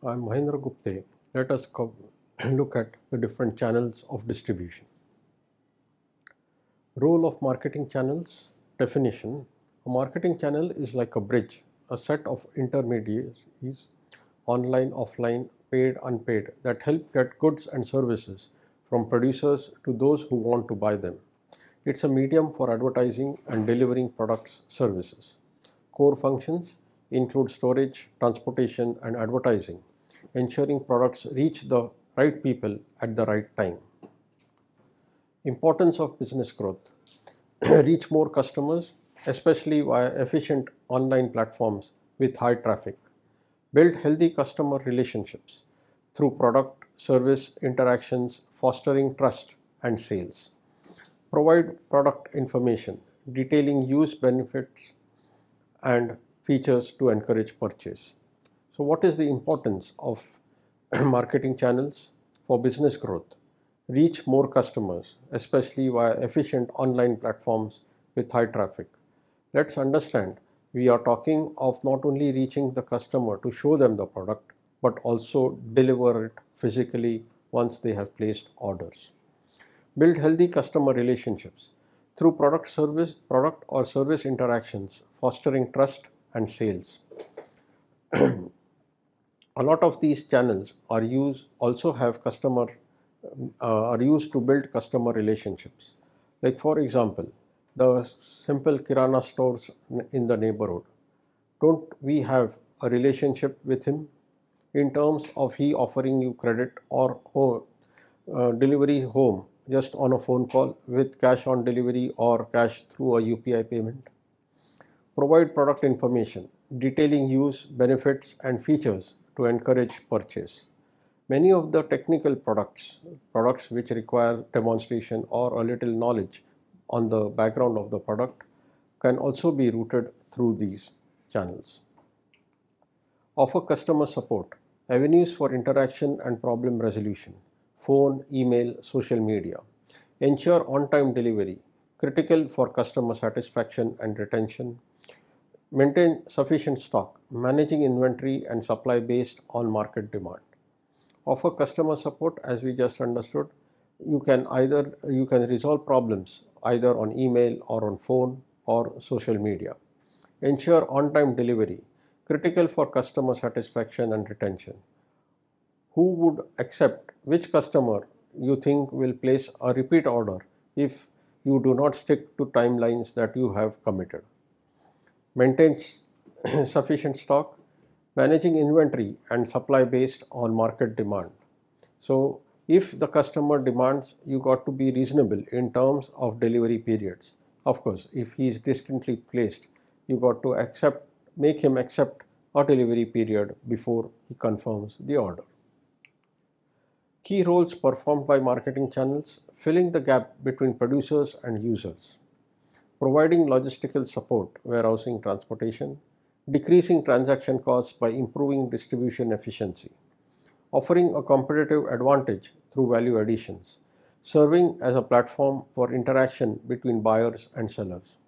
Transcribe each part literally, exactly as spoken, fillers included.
I'm Mahendra Gupte. Let us look at the different channels of distribution. Role of marketing channels. Definition. A marketing channel is like a bridge, a set of intermediaries, online, offline, paid, unpaid, that help get goods and services from producers to those who want to buy them. It's a medium for advertising and delivering products, services. Core functions include storage, transportation, and advertising, ensuring products reach the right people at the right time. Importance of business growth. Reach more customers, especially via efficient online platforms with high traffic. Build healthy customer relationships through product, service interactions, fostering trust and sales. Provide product information, detailing use benefits and features to encourage purchase. So what is the importance of marketing channels for business growth? Reach more customers, especially via efficient online platforms with high traffic. Let's understand, we are talking of not only reaching the customer to show them the product, but also deliver it physically once they have placed orders. Build healthy customer relationships through product service, product or service interactions, fostering trust and sales. A lot of these channels are used also have customer uh, are used to build customer relationships. Like for example, the simple kirana stores in the neighborhood. Don't we have a relationship with him in terms of he offering you credit or home, uh, delivery home just on a phone call with cash on delivery or cash through a U P I payment? Provide product information, detailing use, benefits and features to encourage purchase. Many of the technical products, products which require demonstration or a little knowledge on the background of the product, can also be routed through these channels. Offer customer support, avenues for interaction and problem resolution, phone, email, social media. Ensure on-time delivery, critical for customer satisfaction and retention. Maintain sufficient stock, managing inventory and supply based on market demand. Offer customer support, as we just understood. You can either you can resolve problems either on email or on phone or social media. Ensure on-time delivery, critical for customer satisfaction and retention. Who would accept, which customer you think will place a repeat order if you do not stick to timelines that you have committed? Maintains sufficient stock, managing inventory and supply based on market demand. So if the customer demands, you got to be reasonable in terms of delivery periods. Of course, if he is distantly placed, you got to accept, make him accept a delivery period before he confirms the order. Key roles performed by marketing channels: filling the gap between producers and users, providing logistical support, warehousing, transportation, decreasing transaction costs by improving distribution efficiency, offering a competitive advantage through value additions, serving as a platform for interaction between buyers and sellers.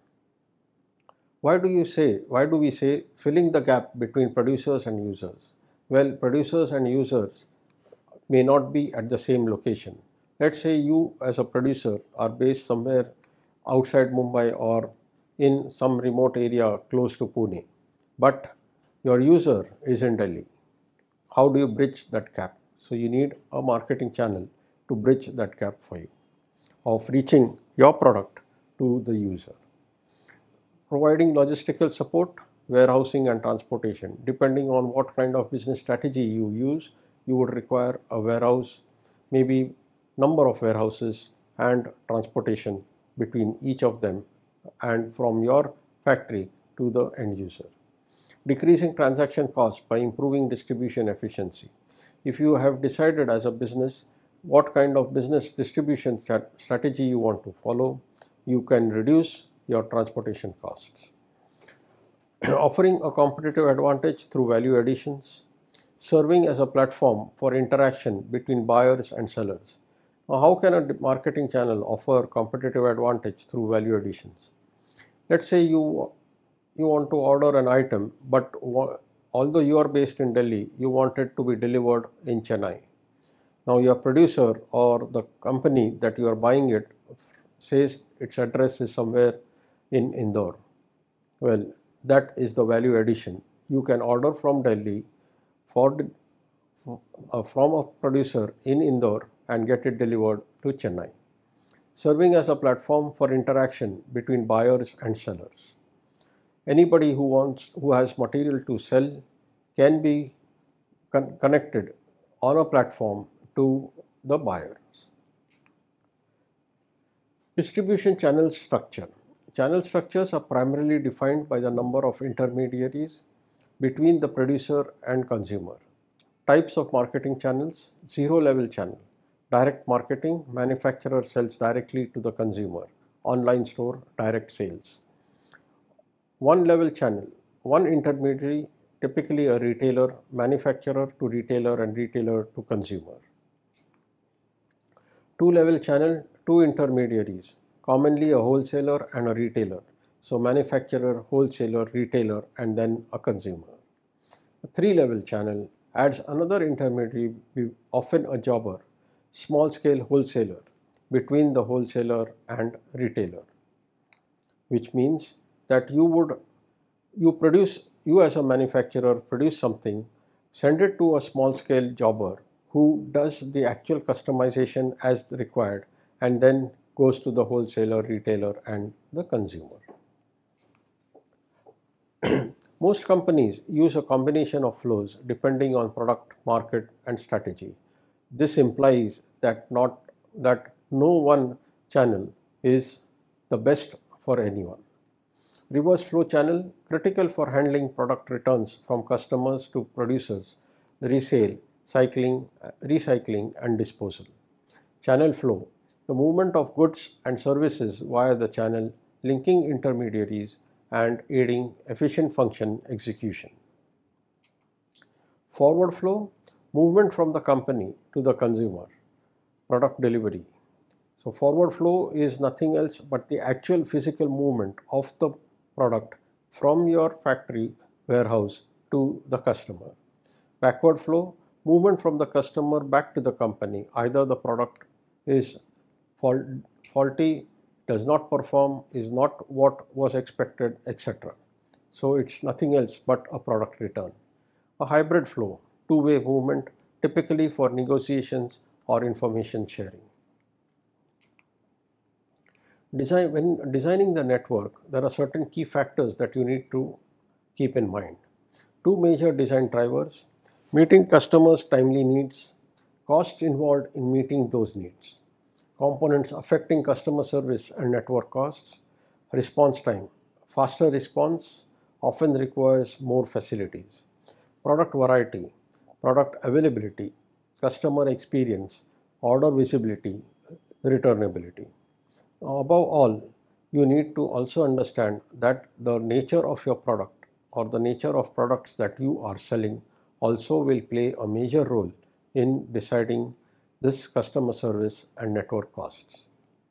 Why do you say, why do we say filling the gap between producers and users? Well, producers and users may not be at the same location. Let's say you as a producer are based somewhere outside Mumbai or in some remote area close to Pune, but your user is in Delhi. How do you bridge that gap? So you need a marketing channel to bridge that gap for you of reaching your product to the user. Providing logistical support, warehousing and transportation. Depending on what kind of business strategy you use, you would require a warehouse, maybe number of warehouses and transportation between each of them and from your factory to the end user. Decreasing transaction costs by improving distribution efficiency. If you have decided as a business what kind of business distribution strategy you want to follow, you can reduce your transportation costs. Offering a competitive advantage through value additions, serving as a platform for interaction between buyers and sellers. Now, how can a marketing channel offer competitive advantage through value additions? Let's say you you want to order an item, but although you are based in Delhi, you want it to be delivered in Chennai. Now your producer or the company that you are buying it says its address is somewhere in Indore. Well, that is the value addition. You can order from Delhi for, for uh, from a producer in Indore and get it delivered to Chennai, serving as a platform for interaction between buyers and sellers. Anybody who wants who has material to sell can be con connected on a platform to the buyers. Distribution channel structure. Channel structures are primarily defined by the number of intermediaries between the producer and consumer. Types of marketing channels: zero level channel, direct marketing, manufacturer sells directly to the consumer, online store, direct sales. One level channel, one intermediary, typically a retailer, manufacturer to retailer and retailer to consumer. Two level channel, two intermediaries, commonly a wholesaler and a retailer. So manufacturer, wholesaler, retailer, and then a consumer. A three level channel adds another intermediary, often a jobber, small scale wholesaler between the wholesaler and retailer, which means that you would you produce you as a manufacturer produce something, send it to a small scale jobber who does the actual customization as required, and then goes to the wholesaler, retailer, and the consumer. Most companies use a combination of flows depending on product, market, and strategy. This implies that not that no one channel is the best for anyone. Reverse flow channel, critical for handling product returns from customers to producers, resale, cycling, recycling, and disposal. Channel flow, the movement of goods and services via the channel, linking intermediaries and aiding efficient function execution. Forward flow, movement from the company to the consumer, product delivery. So forward flow is nothing else but the actual physical movement of the product from your factory warehouse to the customer. Backward flow, movement from the customer back to the company. Either the product is faulty, does not perform, is not what was expected, et cetera. So it's nothing else but a product return. A hybrid flow, two-way movement, typically for negotiations or information sharing. Design, when designing the network, there are certain key factors that you need to keep in mind. Two major design drivers: meeting customers' timely needs, costs involved in meeting those needs, components affecting customer service and network costs, response time. Faster response often requires more facilities, product variety, product availability, customer experience, order visibility, returnability. Above all, you need to also understand that the nature of your product or the nature of products that you are selling also will play a major role in deciding this customer service and network costs.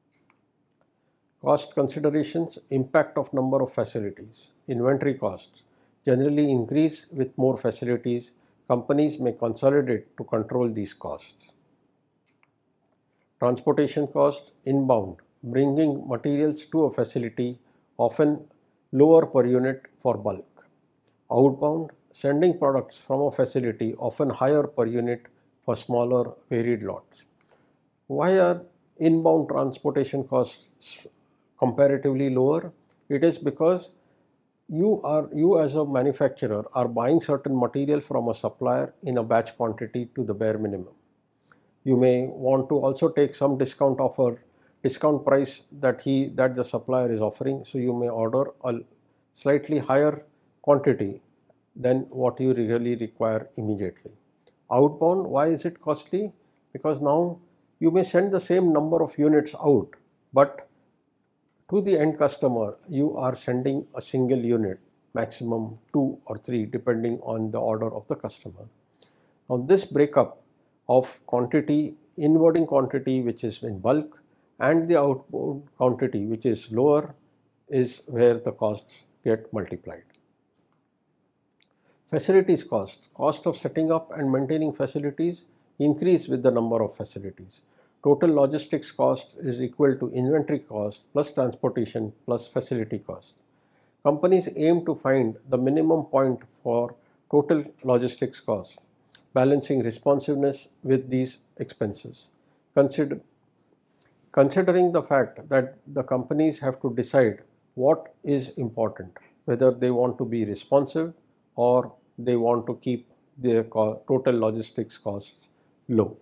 Cost considerations: impact of number of facilities. Inventory costs generally increase with more facilities. Companies may consolidate to control these costs. Transportation cost, inbound, bringing materials to a facility, often lower per unit for bulk. Outbound, sending products from a facility, often higher per unit for smaller varied lots. Why are inbound transportation costs comparatively lower? It is because you are you as a manufacturer are buying certain material from a supplier in a batch quantity to the bare minimum. You may want to also take some discount offer discount price that he that the supplier is offering, so you may order a slightly higher quantity than what you really require immediately. Outbound, why is it costly? Because now you may send the same number of units out, but to the end customer you are sending a single unit, maximum two or three depending on the order of the customer. Now this breakup of quantity, inwarding quantity which is in bulk, and the outbound quantity which is lower, is where the costs get multiplied. Facilities cost. Cost of setting up and maintaining facilities increase with the number of facilities. Total logistics cost is equal to inventory cost plus transportation plus facility cost. Companies aim to find the minimum point for total logistics cost, balancing responsiveness with these expenses. Consider, considering the fact that the companies have to decide what is important, whether they want to be responsive or they want to keep their total logistics costs low.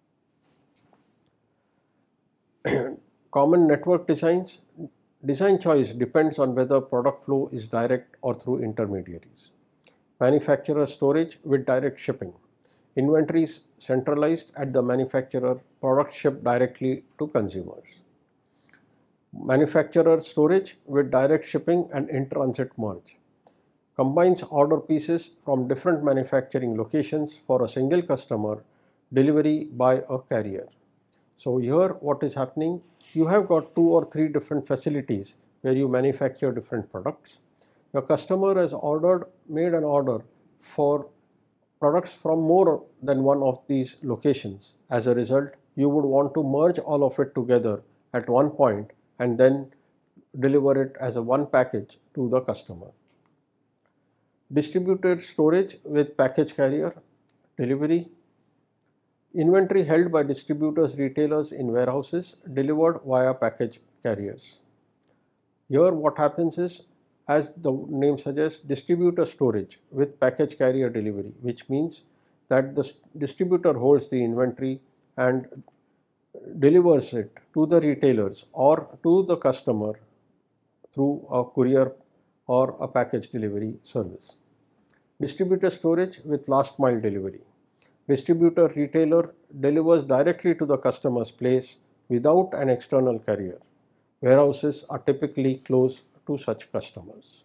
Common network designs. Design choice depends on whether product flow is direct or through intermediaries. Manufacturer storage with direct shipping. Inventories centralized at the manufacturer, product shipped directly to consumers. Manufacturer storage with direct shipping and in-transit merge. Combines order pieces from different manufacturing locations for a single customer, delivery by a carrier. So here what is happening, you have got two or three different facilities where you manufacture different products. Your customer has ordered, made an order for products from more than one of these locations. As a result, you would want to merge all of it together at one point and then deliver it as a one package to the customer. Distributed storage with package carrier, delivery. Inventory held by distributors, retailers in warehouses, delivered via package carriers. Here what happens is, as the name suggests, distributor storage with package carrier delivery, which means that the distributor holds the inventory and delivers it to the retailers or to the customer through a courier or a package delivery service. Distributor storage with last mile delivery. Distributor retailer delivers directly to the customer's place without an external carrier. Warehouses are typically close to such customers.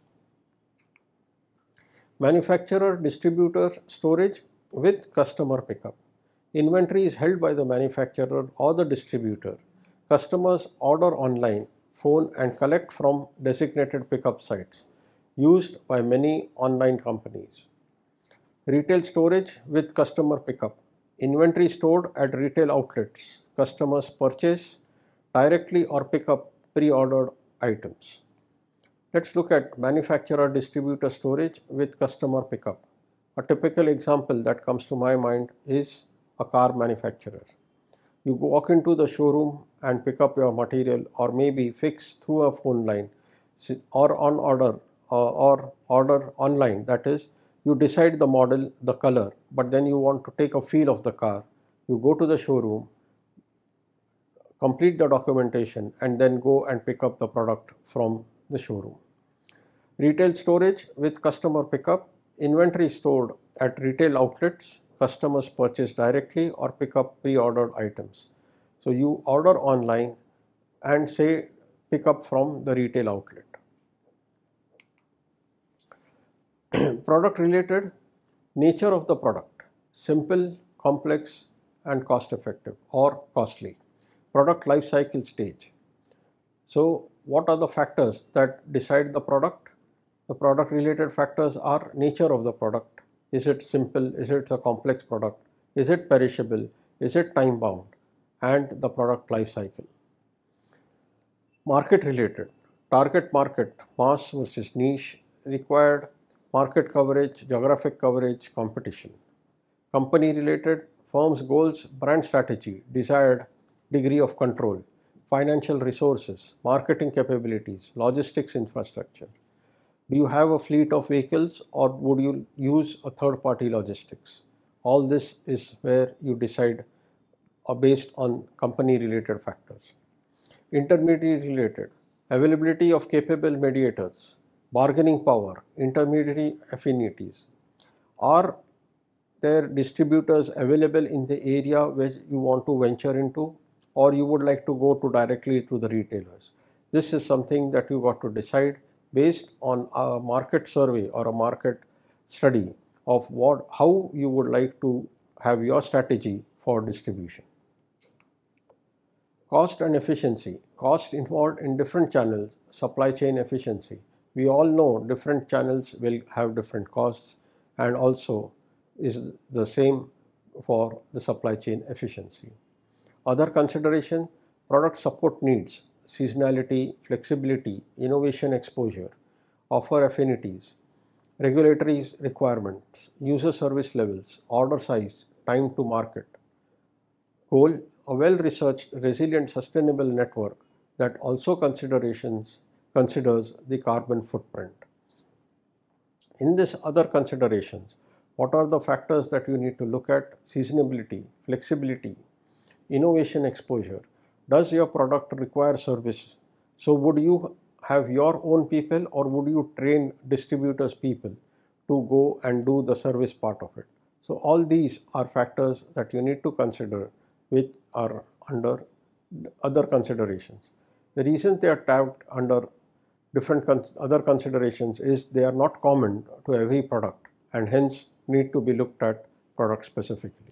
Manufacturer distributor storage with customer pickup. Inventory is held by the manufacturer or the distributor. Customers order online, phone and collect from designated pickup sites used by many online companies. Retail storage with customer pickup. Inventory stored at retail outlets. Customers purchase directly or pick up pre-ordered items. Let's look at manufacturer distributor storage with customer pickup. A typical example that comes to my mind is a car manufacturer. You walk into the showroom and pick up your material or maybe fix through a phone line or on order or, or order online. That is, you decide the model, the color, but then you want to take a feel of the car. You go to the showroom, complete the documentation and then go and pick up the product from the showroom. Retail storage with customer pickup. Inventory stored at retail outlets. Customers purchase directly or pick up pre-ordered items. So you order online and say pick up from the retail outlet. Product related. Nature of the product: simple, complex and cost effective or costly. Product life cycle stage. So what are the factors that decide the product? The product related factors are nature of the product. Is it simple? Is it a complex product? Is it perishable? Is it time bound? And the product life cycle. Market related. Target market, mass versus niche, required market coverage, geographic coverage, competition. Company related, firm's goals, brand strategy, desired degree of control, financial resources, marketing capabilities, logistics infrastructure. Do you have a fleet of vehicles or would you use a third party logistics? All this is where you decide uh, based on company related factors. Intermediary related, availability of capable mediators, bargaining power, intermediary affinities. Are there distributors available in the area where you want to venture into, or you would like to go to directly to the retailers? This is something that you got to decide based on a market survey or a market study of what, how you would like to have your strategy for distribution. Cost and efficiency. Cost involved in different channels, supply chain efficiency. We all know different channels will have different costs. and also is the same for the supply chain efficiency. Other consideration: product support needs, seasonality, flexibility, innovation exposure, offer affinities, regulatory requirements, user service levels, order size, time to market. Goal: a well-researched, resilient, sustainable network that also considerations considers the carbon footprint. In this other considerations, what are the factors that you need to look at? Seasonability, flexibility, innovation exposure. Does your product require service? So would you have your own people, or would you train distributors people to go and do the service part of it? So all these are factors that you need to consider, which are under other considerations. The reason they are tagged under different cons other considerations is they are not common to every product and hence need to be looked at product specifically.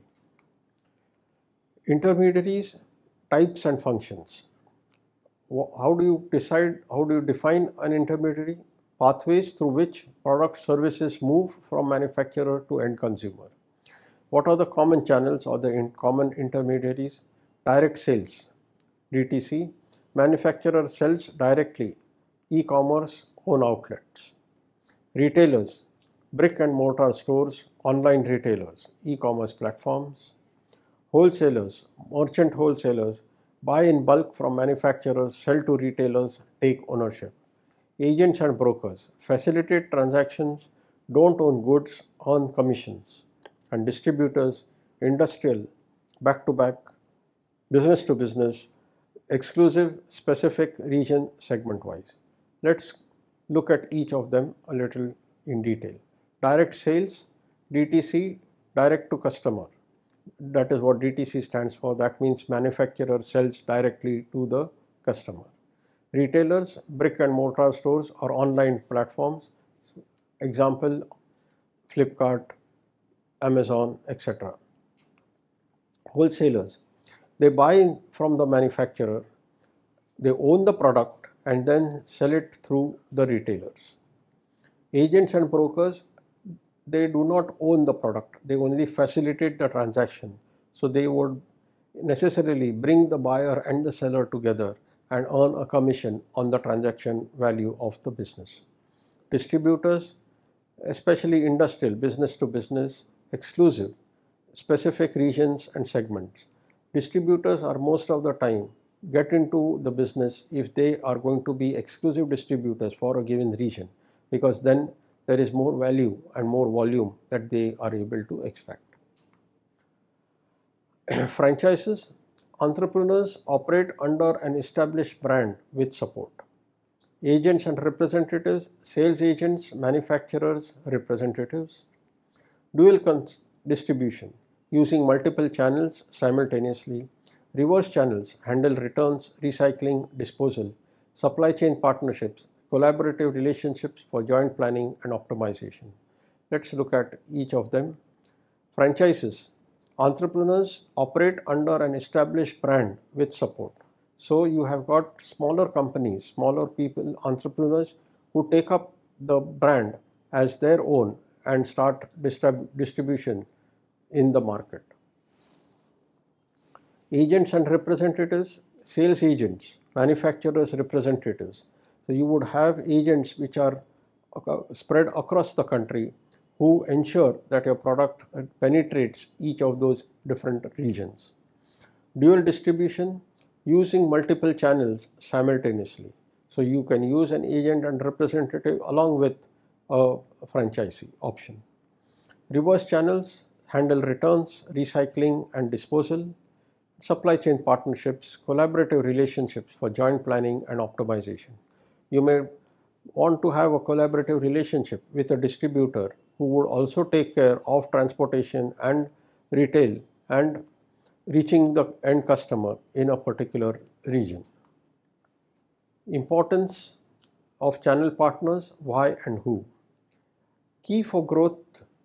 Intermediaries, types and functions. How do you decide, how do you define an intermediary? Pathways through which product services move from manufacturer to end consumer. What are the common channels or the in common intermediaries? Direct sales, D T C. Manufacturer sells directly, e-commerce, own outlets. Retailers, brick and mortar stores, online retailers, e-commerce platforms. Wholesalers, merchant wholesalers, buy in bulk from manufacturers, sell to retailers, take ownership. Agents and brokers, facilitate transactions, don't own goods, earn commissions. And distributors, industrial, back-to-back, business to business, exclusive, specific, region, segment-wise. Let's look at each of them a little in detail. Direct sales, D T C, direct to customer. That is what D T C stands for. That means manufacturer sells directly to the customer. Retailers, brick and mortar stores or online platforms. Example, Flipkart, Amazon, et cetera. Wholesalers, they buy from the manufacturer, they own the product and then sell it through the retailers. Agents and brokers, they do not own the product, they only facilitate the transaction. So they would necessarily bring the buyer and the seller together and earn a commission on the transaction value of the business. Distributors, especially industrial, business to business, exclusive, specific regions and segments. Distributors are most of the time get into the business if they are going to be exclusive distributors for a given region, because then there is more value and more volume that they are able to extract. Franchises, entrepreneurs operate under an established brand with support. Agents and representatives, sales agents, manufacturers, representatives. Dual distribution, using multiple channels simultaneously. Reverse channels handle returns, recycling, disposal. Supply chain partnerships, collaborative relationships for joint planning and optimization. Let's look at each of them. Franchises, entrepreneurs operate under an established brand with support. So you have got smaller companies, smaller people, entrepreneurs who take up the brand as their own and start distrib distribution in the market. Agents and representatives, sales agents, manufacturers, representatives. So you would have agents which are spread across the country who ensure that your product penetrates each of those different regions. Dual distribution, using multiple channels simultaneously. So you can use an agent and representative along with a franchisee option. Reverse channels handle returns, recycling and disposal. Supply chain partnerships, collaborative relationships for joint planning and optimization. You may want to have a collaborative relationship with a distributor who would also take care of transportation and retail and reaching the end customer in a particular region. Importance of channel partners, why and who. Key for growth,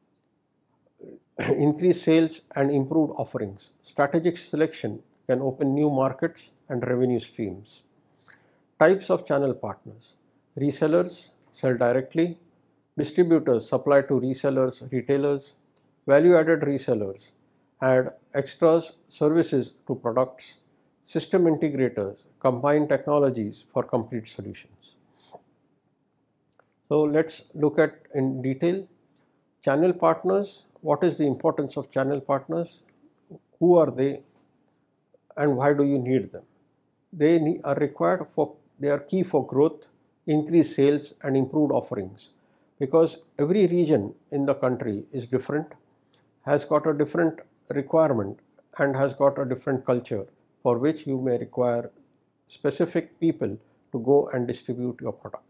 increase sales and improved offerings. Strategic selection can open new markets and revenue streams. Types of channel partners. Resellers sell directly. Distributors supply to resellers, retailers. Value-added resellers add extras services to products. System integrators combine technologies for complete solutions. So let's look at in detail channel partners. What is the importance of channel partners? Who are they and why do you need them? They are required for, they are key for growth, increased sales and improved offerings, because every region in the country is different, has got a different requirement and has got a different culture for which you may require specific people to go and distribute your product.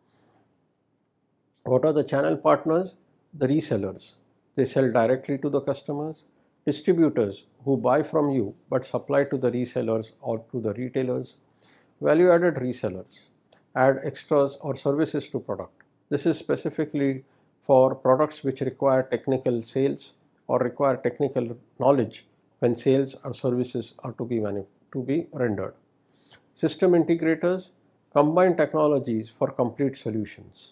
What are the channel partners? The resellers. They sell directly to the customers. Distributors who buy from you but supply to the resellers or to the retailers. Value-added resellers add extras or services to product. This is specifically for products which require technical sales or require technical knowledge when sales or services are to be to be rendered. System integrators combine technologies for complete solutions.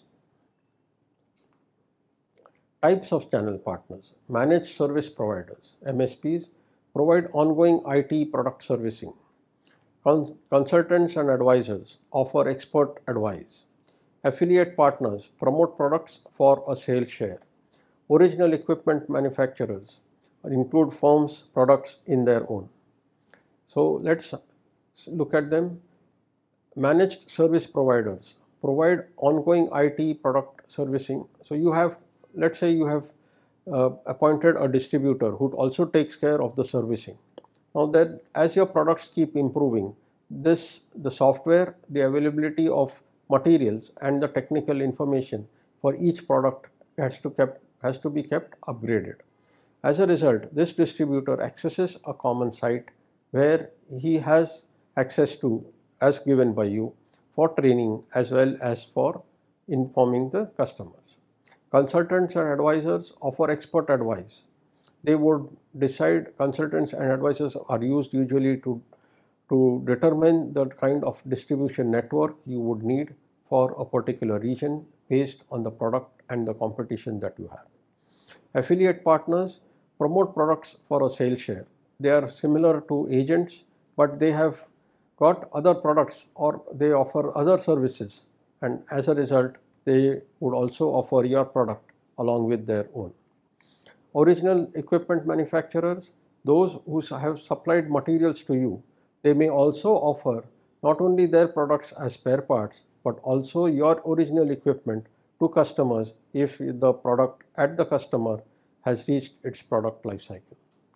Types of channel partners. Managed service providers, M S Ps, provide ongoing I T product servicing. Con consultants and advisors offer expert advice. Affiliate partners promote products for a sales share. Original equipment manufacturers include firms' products in their own. So let's look at them. Managed service providers provide ongoing I T product servicing. So you have, let's say you have uh, appointed a distributor who also takes care of the servicing. Now that as your products keep improving, this the software, the availability of materials and the technical information for each product has to kept has to be kept upgraded. As a result, this distributor accesses a common site where he has access to as given by you for training as well as for informing the customers. Consultants and advisors offer expert advice. They would decide, consultants and advisors are used usually to, to determine the kind of distribution network you would need for a particular region based on the product and the competition that you have. Affiliate partners promote products for a sales share. They are similar to agents, but they have got other products or they offer other services, and as a result they would also offer your product along with their own. Original equipment manufacturers, those who have supplied materials to you, they may also offer not only their products as spare parts but also your original equipment to customers if the product at the customer has reached its product life cycle.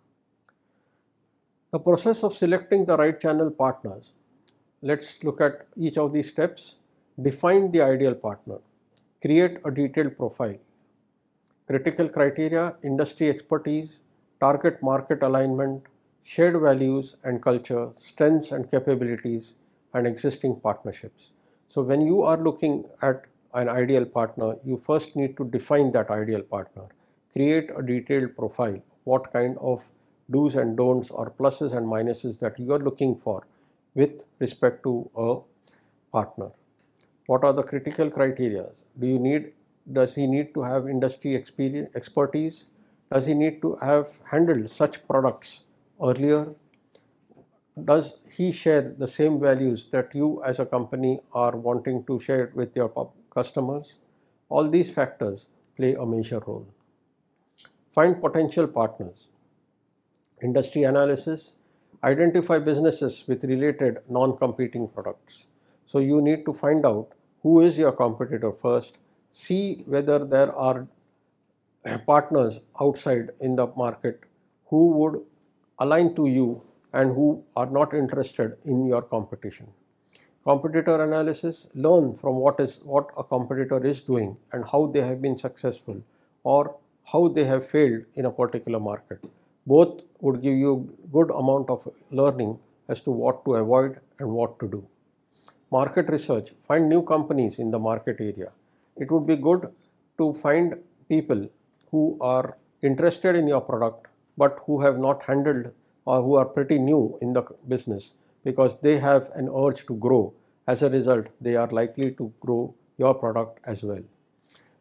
The process of selecting the right channel partners. Let's look at each of these steps. Define the ideal partner. Create a detailed profile. Critical criteria, industry expertise, target market alignment, shared values and culture, strengths and capabilities, and existing partnerships. So when you are looking at an ideal partner, you first need to define that ideal partner. Create a detailed profile, what kind of do's and don'ts or pluses and minuses that you are looking for with respect to a partner. What are the critical criteria? Do you need, does he need to have industry experience, expertise? Does he need to have handled such products earlier? Does he share the same values that you as a company are wanting to share with your customers? All these factors play a major role. Find potential partners. Industry analysis. Identify businesses with related non-competing products. So you need to find out who is your competitor first. See whether there are partners outside in the market who would align to you and who are not interested in your competition. Competitor analysis. Learn from what is what a competitor is doing and how they have been successful or how they have failed in a particular market. Both would give you good amount of learning as to what to avoid and what to do. Market research. Find new companies in the market area. It would be good to find people who are interested in your product but who have not handled or who are pretty new in the business, because they have an urge to grow. As a result, they are likely to grow your product as well.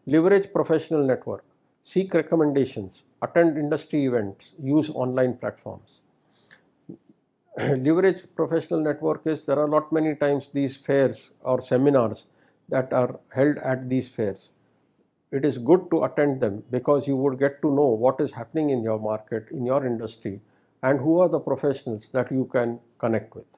Leverage professional network, seek recommendations, attend industry events, use online platforms. Leverage professional network is there are not many times these fairs or seminars that are held at these fairs. It is good to attend them because you would get to know what is happening in your market, in your industry, and who are the professionals that you can connect with.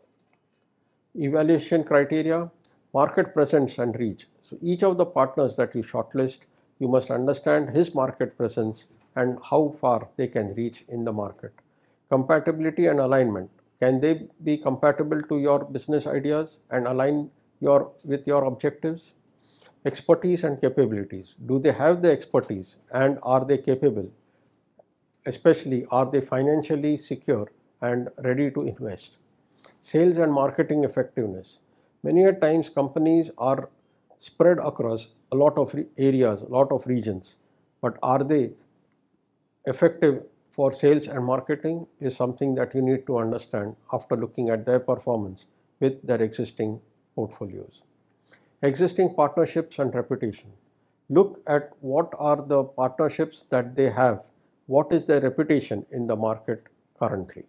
Evaluation criteria, market presence and reach. So each of the partners that you shortlist, you must understand his market presence and how far they can reach in the market. Compatibility and alignment. Can they be compatible to your business ideas and align your with your objectives? Expertise and capabilities. Do they have the expertise and are they capable? Especially, are they financially secure and ready to invest? Sales and marketing effectiveness. Many a times companies are spread across a lot of areas, a lot of regions, but are they effective for sales and marketing is something that you need to understand after looking at their performance with their existing portfolios. Existing partnerships and reputation. Look at what are the partnerships that they have, what is their reputation in the market currently.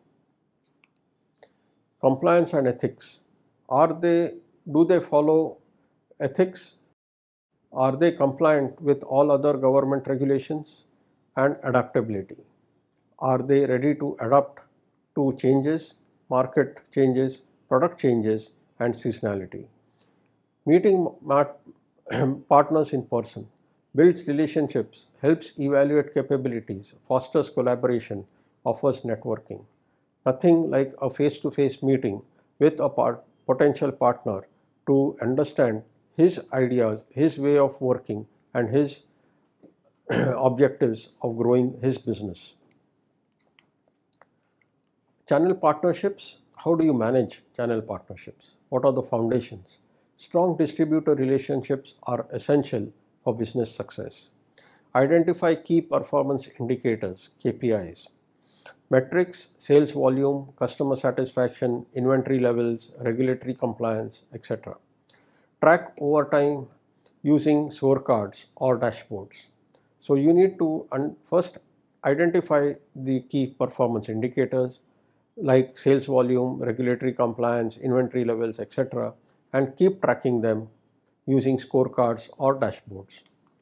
Compliance and ethics. Are they, do they follow ethics? Are they compliant with all other government regulations? And adaptability. Are they ready to adapt to changes, market changes, product changes, and seasonality? Meeting partners in person builds relationships, helps evaluate capabilities, fosters collaboration, offers networking. Nothing like a face-to-face meeting with a part, potential partner to understand his ideas, his way of working, and his objectives of growing his business. Channel partnerships. How do you manage channel partnerships? What are the foundations? Strong distributor relationships are essential for business success. Identify key performance indicators, K P Is. Metrics, sales volume, customer satisfaction, inventory levels, regulatory compliance, et cetera. Track over time using scorecards or dashboards. So you need to first identify the key performance indicators like sales volume, regulatory compliance, inventory levels, et cetera, and keep tracking them using scorecards or dashboards.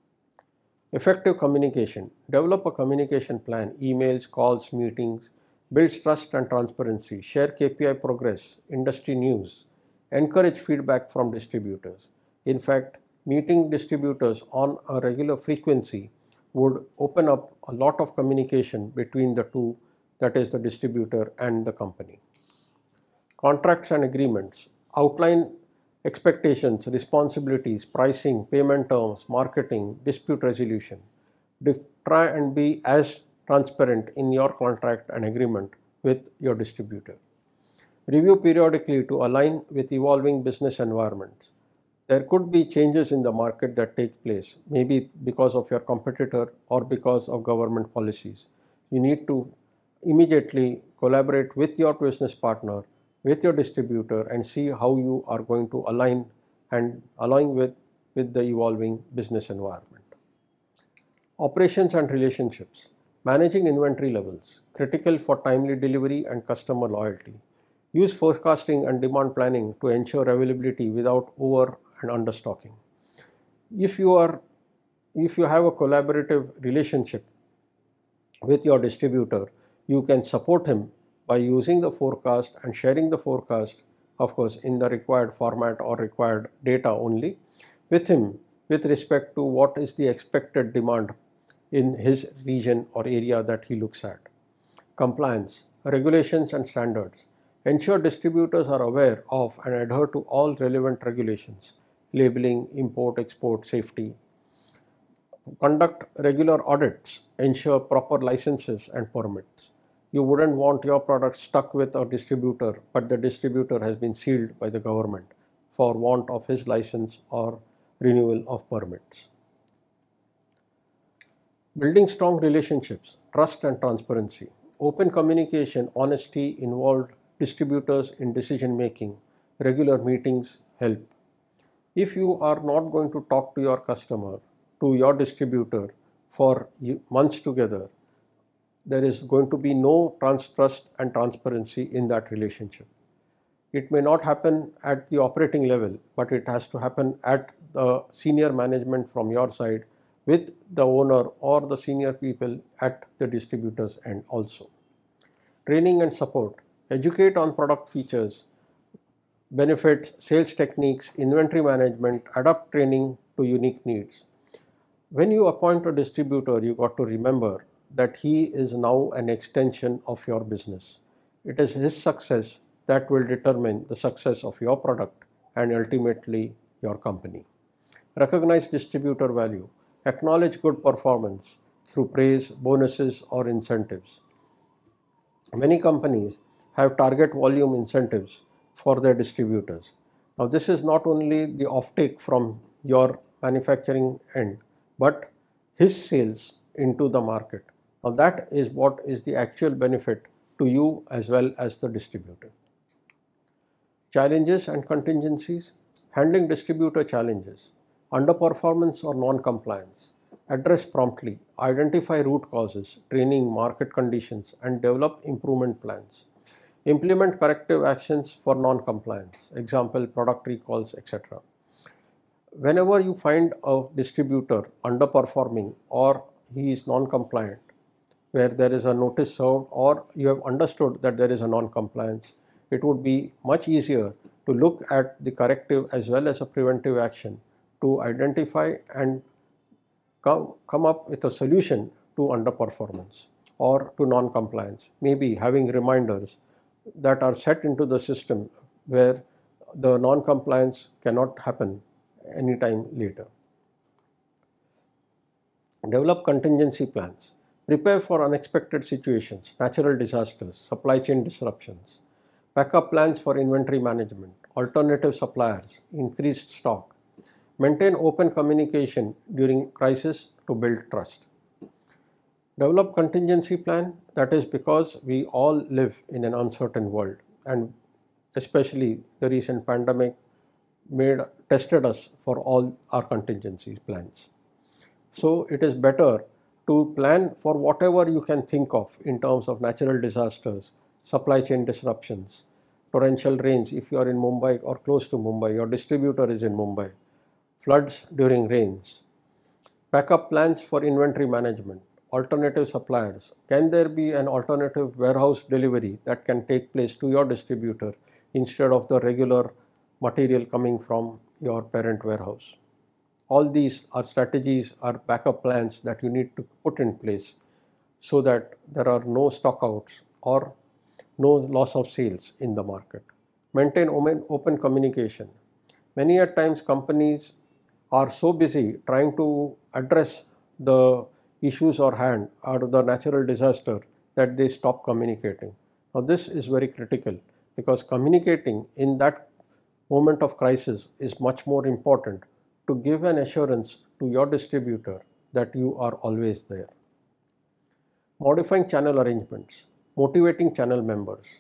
Effective communication. Develop a communication plan, emails, calls, meetings, builds trust and transparency, share K P I progress, industry news, encourage feedback from distributors. In fact, meeting distributors on a regular frequency would open up a lot of communication between the two, that is the distributor and the company. Contracts and agreements. Outline expectations, responsibilities, pricing, payment terms, marketing, dispute resolution. Try and be as transparent in your contract and agreement with your distributor. Review periodically to align with evolving business environments. There could be changes in the market that take place, maybe because of your competitor or because of government policies. You need to immediately collaborate with your business partner, with your distributor, and see how you are going to align and align with, with the evolving business environment. Operations and relationships. Managing inventory levels, critical for timely delivery and customer loyalty. Use forecasting and demand planning to ensure availability without over and understocking. If you are, if you have a collaborative relationship with your distributor, you can support him by using the forecast and sharing the forecast, of course, in the required format or required data only with him with respect to what is the expected demand in his region or area that he looks at. Compliance, regulations and standards. Ensure distributors are aware of and adhere to all relevant regulations, labeling, import, export, safety. Conduct regular audits, ensure proper licenses and permits. You wouldn't want your product stuck with a distributor, but the distributor has been sealed by the government for want of his license or renewal of permits. Building strong relationships, trust and transparency. Open communication, honesty, involved distributors in decision making, regular meetings help. If you are not going to talk to your customer to your distributor for months together, there is going to be no trans trust and transparency in that relationship. It may not happen at the operating level, but it has to happen at the senior management from your side with the owner or the senior people at the distributor's end also. Training and support. Educate on product features, benefits, sales techniques, inventory management, adapt training to unique needs. When you appoint a distributor, you got to remember that he is now an extension of your business. It is his success that will determine the success of your product and ultimately your company. Recognize distributor value. Acknowledge good performance through praise, bonuses, or incentives. Many companies have target volume incentives for their distributors. Now, this is not only the offtake from your manufacturing end, but his sales into the market. Now, that is what is the actual benefit to you as well as the distributor. Challenges and contingencies. Handling distributor challenges, underperformance or non-compliance. Address promptly, identify root causes, training, market conditions, and develop improvement plans. Implement corrective actions for non-compliance, example, product recalls, et cetera. Whenever you find a distributor underperforming or he is non-compliant, where there is a notice served or you have understood that there is a non-compliance, it would be much easier to look at the corrective as well as a preventive action to identify and come, come up with a solution to underperformance or to non-compliance. Maybe having reminders that are set into the system where the non-compliance cannot happen anytime later. Develop contingency plans. Prepare for unexpected situations, natural disasters, supply chain disruptions. Backup plans for inventory management, alternative suppliers, increased stock. Maintain open communication during crisis to build trust. Develop contingency plan. That is because we all live in an uncertain world, and especially the recent pandemic made tested us for all our contingency plans. So it is better to plan for whatever you can think of in terms of natural disasters, supply chain disruptions, torrential rains if you are in Mumbai or close to Mumbai, your distributor is in Mumbai, floods during rains. Backup plans for inventory management, alternative suppliers. Can there be an alternative warehouse delivery that can take place to your distributor instead of the regular material coming from your parent warehouse? All these are strategies, are backup plans that you need to put in place so that there are no stockouts or no loss of sales in the market. Maintain open communication. Many at times companies are so busy trying to address the issues or hand or the natural disaster that they stop communicating. Now this is very critical because communicating in that moment of crisis is much more important to give an assurance to your distributor that you are always there. Modifying channel arrangements, motivating channel members.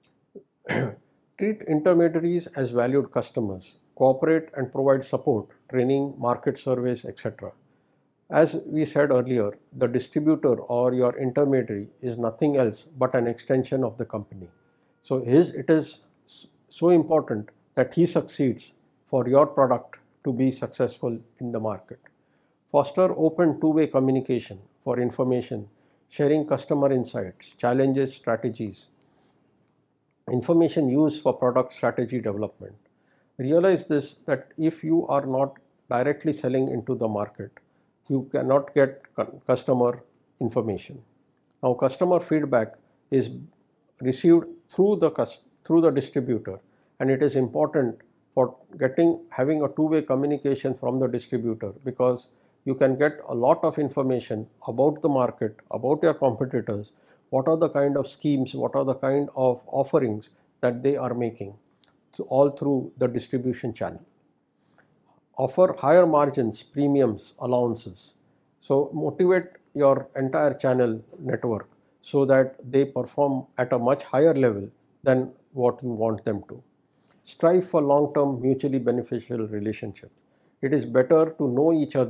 Treat intermediaries as valued customers, cooperate and provide support, training, market surveys, et cetera. As we said earlier, the distributor or your intermediary is nothing else but an extension of the company. So his, it is so important that he succeeds for your product to be successful in the market. Foster open two-way communication for information, sharing customer insights, challenges, strategies, information used for product strategy development. Realize this, that if you are not directly selling into the market, you cannot get customer information. Now, customer feedback is received through the through the distributor, and it is important for getting having a two-way communication from the distributor, because you can get a lot of information about the market, about your competitors, what are the kind of schemes, what are the kind of offerings that they are making, so all through the distribution channel. Offer higher margins, premiums, allowances. So motivate your entire channel network so that they perform at a much higher level than what you want them to. Strive for long-term mutually beneficial relationships. It is better to know each other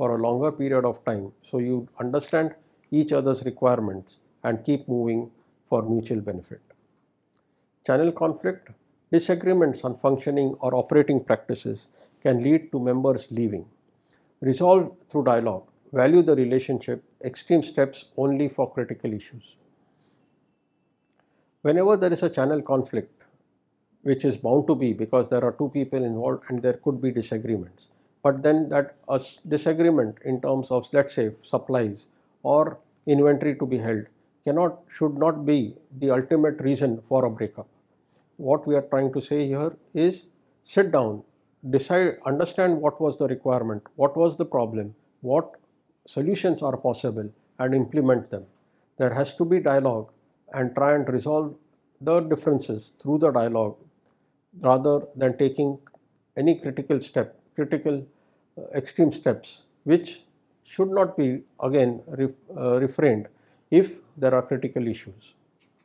for a longer period of time, so you understand each other's requirements and keep moving for mutual benefit. Channel conflict, disagreements on functioning or operating practices can lead to members leaving. Resolve through dialogue. Value the relationship. Extreme steps only for critical issues. Whenever there is a channel conflict, which is bound to be because there are two people involved and there could be disagreements, but then that a disagreement in terms of, let's say, supplies or inventory to be held cannot, should not be the ultimate reason for a breakup. What we are trying to say here is sit down, decide, understand what was the requirement, what was the problem, what solutions are possible, and implement them. There has to be dialogue and try and resolve the differences through the dialogue rather than taking any critical step, critical uh, extreme steps, which should not be again re, uh, refrained if there are critical issues.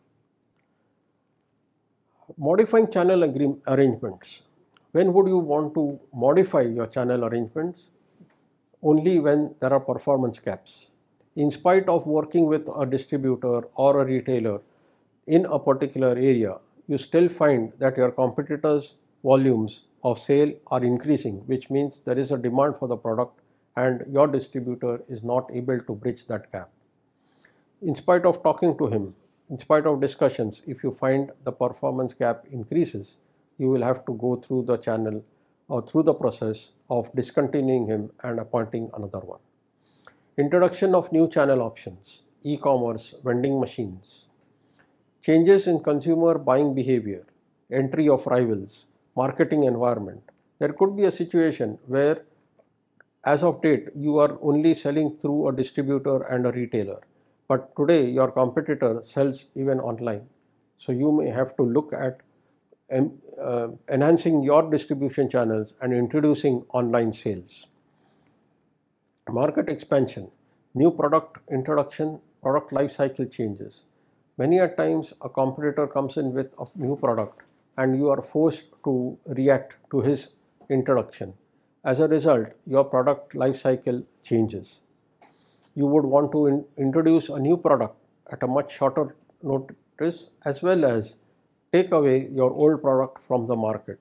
Modifying channel arrangements. When would you want to modify your channel arrangements? Only when there are performance gaps. In spite of working with a distributor or a retailer in a particular area, you still find that your competitors' volumes of sale are increasing, which means there is a demand for the product and your distributor is not able to bridge that gap. In spite of talking to him, in spite of discussions, if you find the performance gap increases, you will have to go through the channel or through the process of discontinuing him and appointing another one. Introduction of new channel options, e-commerce, vending machines, changes in consumer buying behavior, entry of rivals, marketing environment. There could be a situation where as of date you are only selling through a distributor and a retailer, but today your competitor sells even online. So you may have to look at um, uh, enhancing your distribution channels and introducing online sales. Market expansion, new product introduction, product life cycle changes. Many a times a competitor comes in with a new product and you are forced to react to his introduction. As a result, your product life cycle changes. You would want to in introduce a new product at a much shorter notice, as well as take away your old product from the market.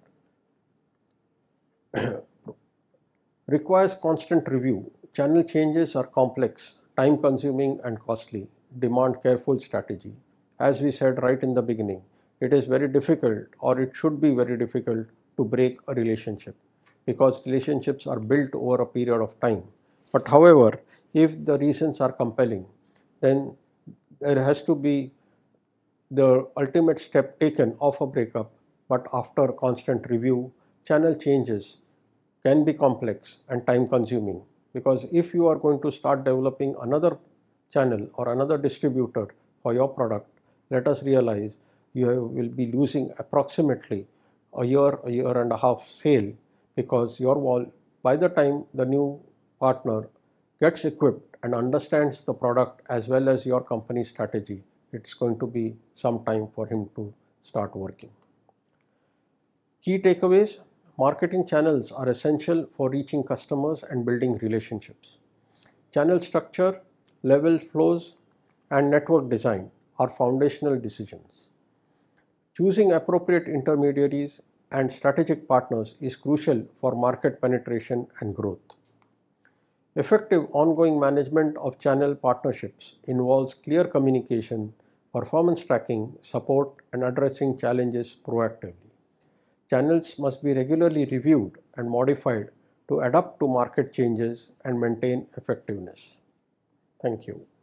Requires constant review. Channel changes are complex, time consuming and costly, demand careful strategy. As we said right in the beginning, it is very difficult, or it should be very difficult, to break a relationship because relationships are built over a period of time. But however, if the reasons are compelling, then there has to be the ultimate step taken of a breakup, but after constant review. Channel changes can be complex and time consuming, because if you are going to start developing another channel or another distributor for your product, let us realize you will be losing approximately a year, a year and a half sale, because your wall, by the time the new partner gets equipped and understands the product as well as your company strategy, it's going to be some time for him to start working. Key takeaways: marketing channels are essential for reaching customers and building relationships. Channel structure, level flows, and network design are foundational decisions. Choosing appropriate intermediaries and strategic partners is crucial for market penetration and growth. Effective ongoing management of channel partnerships involves clear communication, performance tracking, support, and addressing challenges proactively. Channels must be regularly reviewed and modified to adapt to market changes and maintain effectiveness. Thank you.